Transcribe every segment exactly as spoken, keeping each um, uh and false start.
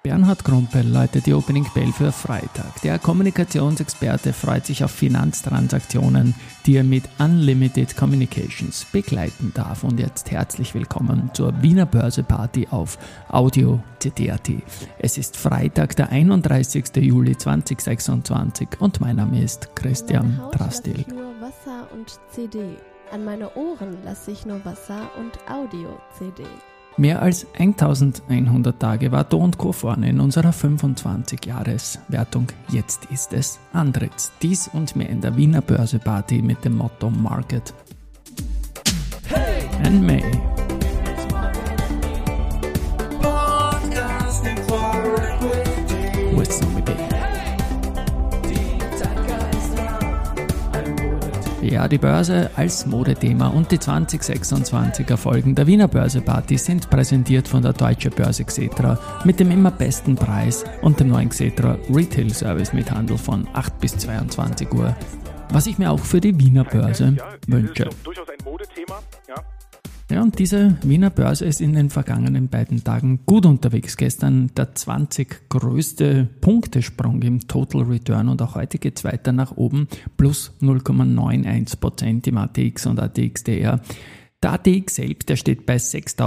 Bernhard Krumpel läutet die Opening Bell für Freitag. Der Kommunikationsexperte freut sich auf Finanztransaktionen, die er mit Unlimited Communications begleiten darf. Und jetzt herzlich willkommen zur Wiener Börse Party auf Audio C T A T. Es ist Freitag, der einunddreißigsten Juli zweitausendsechsundzwanzig und mein Name ist Christian Drastil. An meine Haut lasse ich nur Wasser und C D. An meine Ohren lasse ich nur Wasser und Audio-C D. Mehr als eintausendeinhundert Tage war Do und Co. vorne in unserer fünfundzwanzig-Jahres-Wertung. Jetzt ist es Andritz. Dies und mehr in der Wiener Börse Party mit dem Motto Market hey! And May. With Zombie Bay. Ja, die Börse als Modethema und die zweitausendsechsundzwanziger Folgen der Wiener Börse Party sind präsentiert von der Deutsche Börse Xetra mit dem immer besten Preis und dem neuen Xetra Retail Service mit Handel von acht bis zweiundzwanzig Uhr. Was ich mir auch für die Wiener Börse ja, wünsche. Das ist durchaus ein Modethema, ja. Ja, und diese Wiener Börse ist in den vergangenen beiden Tagen gut unterwegs. Gestern der zwanzig größte Punktesprung im Total Return und auch heute geht es weiter nach oben, plus null Komma einundneunzig Prozent im A T X und A T X D R. Der A T X selbst, der steht bei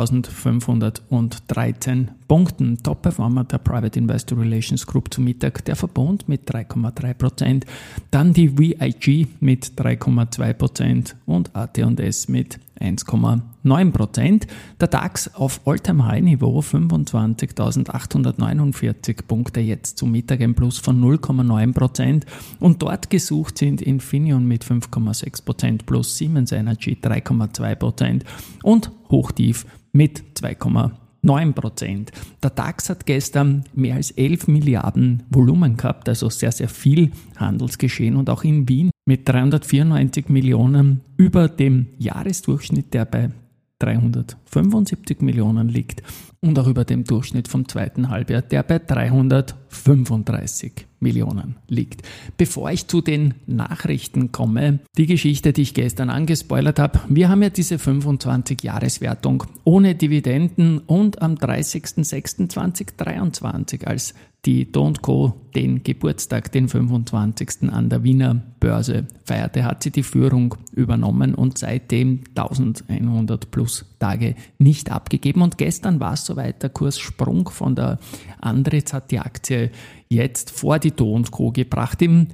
sechstausendfünfhundertdreizehn Punkten. Top-Performer der Private Investor Relations Group zum Mittag, der Verbund mit drei Komma drei Prozent, dann die V I G mit drei Komma zwei Prozent und A T und S mit eins Komma neun Prozent. Der DAX auf All-Time-High-Niveau fünfundzwanzigtausendachthundertneunundvierzig Punkte, jetzt zum Mittag ein Plus von null Komma neun Prozent. Und dort gesucht sind Infineon mit fünf Komma sechs Prozent plus, Siemens Energy drei Komma zwei Prozent und Hochtief mit zwei Komma neun Prozent. Der DAX hat gestern mehr als elf Milliarden Volumen gehabt, also sehr, sehr viel Handelsgeschehen und auch in Wien mit dreihundertvierundneunzig Millionen über dem Jahresdurchschnitt, der bei dreihundertfünfundsiebzig Millionen liegt und auch über dem Durchschnitt vom zweiten Halbjahr, der bei dreihundertfünfunddreißig Millionen liegt. Bevor ich zu den Nachrichten komme, die Geschichte, die ich gestern angespoilert habe, wir haben ja diese fünfundzwanzig-Jahres-Wertung ohne Dividenden und am dreißigsten sechsten zweitausenddreiundzwanzig, als die Do und Co. den Geburtstag, den fünfundzwanzigsten an der Wiener Börse feierte, hat sie die Führung übernommen und seitdem eintausendeinhundert plus Tage nicht abgegeben. Und gestern war es soweit, der Kurssprung von der Andritz hat die Aktie jetzt vor die Do und Co. gebracht im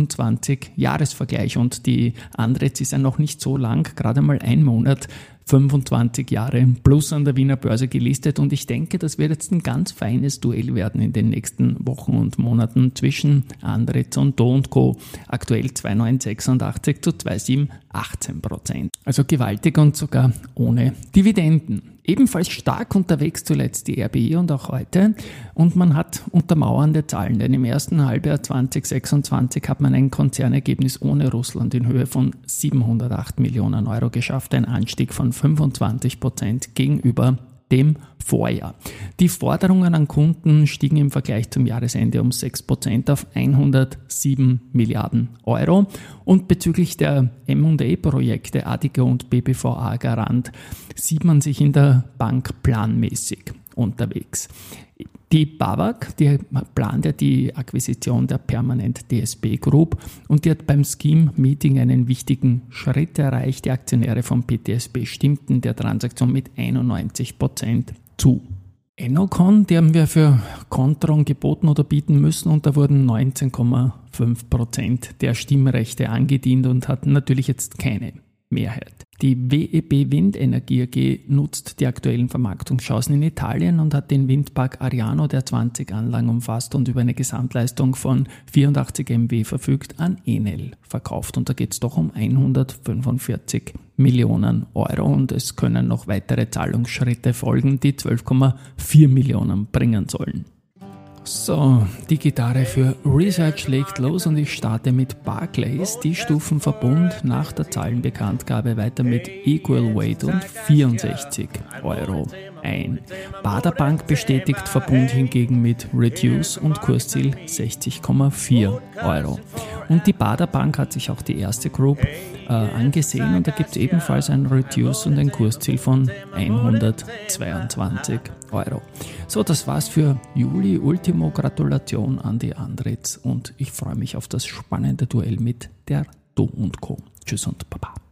fünfundzwanzig-Jahres-Vergleich. Und die Andritz ist ja noch nicht so lang, gerade mal ein Monat, fünfundzwanzig Jahre plus an der Wiener Börse gelistet und ich denke, das wird jetzt ein ganz feines Duell werden in den nächsten Wochen und Monaten zwischen Andritz und Do und Co. Aktuell zwei Komma neunhundertsechsundachtzig zu zwei Komma siebenhundertachtzehn Prozent. Also gewaltig und sogar ohne Dividenden. Ebenfalls stark unterwegs zuletzt die R B I und auch heute und man hat untermauernde Zahlen, denn im ersten Halbjahr zweitausendsechsundzwanzig hat man ein Konzernergebnis ohne Russland in Höhe von siebenhundertacht Millionen Euro geschafft, ein Anstieg von fünfundzwanzig Prozent gegenüber dem Vorjahr. Die Forderungen an Kunden stiegen im Vergleich zum Jahresende um sechs Prozent auf hundertsieben Milliarden Euro und bezüglich der M und A-Projekte Addiko und B P V A Garant sieht man sich in der Bank planmäßig unterwegs. Die B A W A G, die plant ja die Akquisition der Permanent D S B Group und die hat beim Scheme-Meeting einen wichtigen Schritt erreicht. Die Aktionäre von P T S B stimmten der Transaktion mit einundneunzig Prozent zu. Ennocon, die haben wir für Kontron geboten oder bieten müssen und da wurden neunzehn Komma fünf Prozent der Stimmrechte angedient und hatten natürlich jetzt keine Mehrheit. Die W E B Windenergie A G nutzt die aktuellen Vermarktungschancen in Italien und hat den Windpark Ariano, der zwanzig Anlagen umfasst und über eine Gesamtleistung von vierundachtzig Megawatt verfügt, an Enel verkauft. Und da geht es doch um hundertfünfundvierzig Millionen Euro und es können noch weitere Zahlungsschritte folgen, die zwölf Komma vier Millionen bringen sollen. So, die Gitarre für Research legt los und ich starte mit Barclays. Die stufen Verbund nach der Zahlenbekanntgabe weiter mit Equal Weight und vierundsechzig Euro ein. Bader Bank bestätigt Verbund hingegen mit Reduce und Kursziel sechzig Komma vier Euro. Und die Bader Bank hat sich auch die erste Group äh, angesehen und da gibt es ebenfalls ein Reduce und ein Kursziel von hundertzweiundzwanzig Euro. So, das war's für Juli. Ultimo Gratulation an die Andritz und ich freue mich auf das spannende Duell mit der Do und Co. Tschüss und Baba.